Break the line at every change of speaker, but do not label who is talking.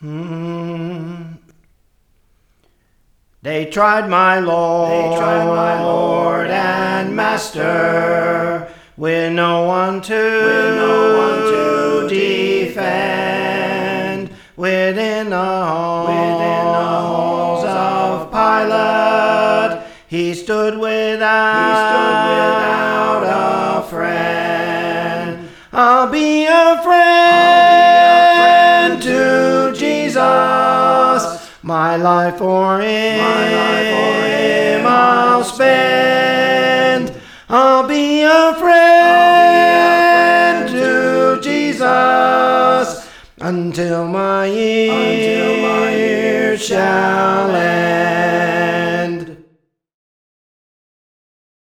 They tried my Lord and Master, with no one to defend. Within the halls of Pilate, he stood without a friend. I'll be a friend to Jesus, my life for him I'll spend. I'll be a friend to Jesus until my years shall end.